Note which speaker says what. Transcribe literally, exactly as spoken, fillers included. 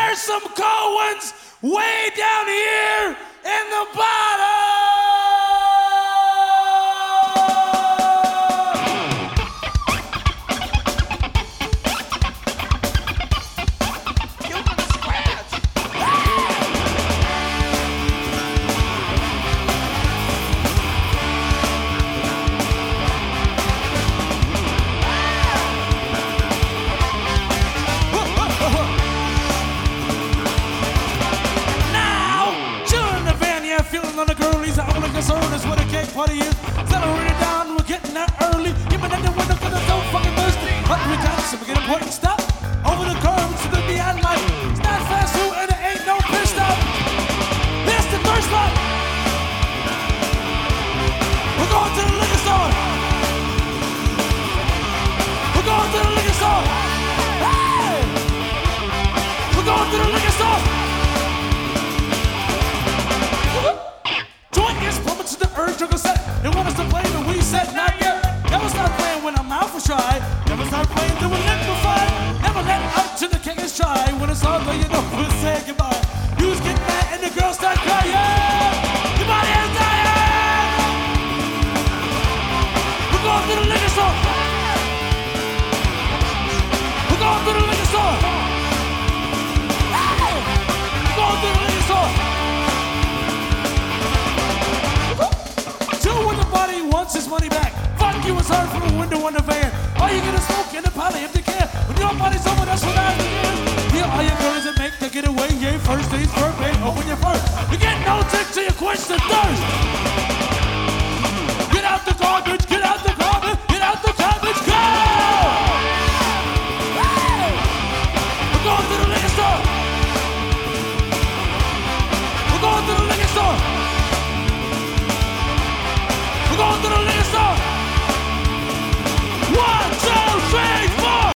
Speaker 1: there's some cold ones way down here in the bottom. Feeling on the girlies, I only concern is what a cake party is. Celebrating down, we're getting there early. Even in the window, cause I'm so fucking thirsty. Hungry times, so we get important stuff. Over the curb, to the beyond life. It's not fast food and it ain't no piss stop. Here's the thirst spot. We're going to the liquor store. We're going to the liquor store. Hey! We're going to the liquor store. Joint is pumping to the urge of a set. They want us to play, but we said not yet. Never start playing when I'm out for try. Never start playing till we're liquefied. Never let up to the king is try. When it's all done, you know we'll say goodbye. You just get mad and the girls start crying. Your body is dying. We're going to the liquor store. We're going to the liquor store. Hey! We're going to the liquor store. Nobody wants his money back. Fuck you, it's heard from the window on the van. All you gonna smoke in the poly if they can. When your body's over, that's what I begin. Here are your girls that make the getaway. Yeah, first days, birthday, open your purse. You get no tick till you quench the thirst.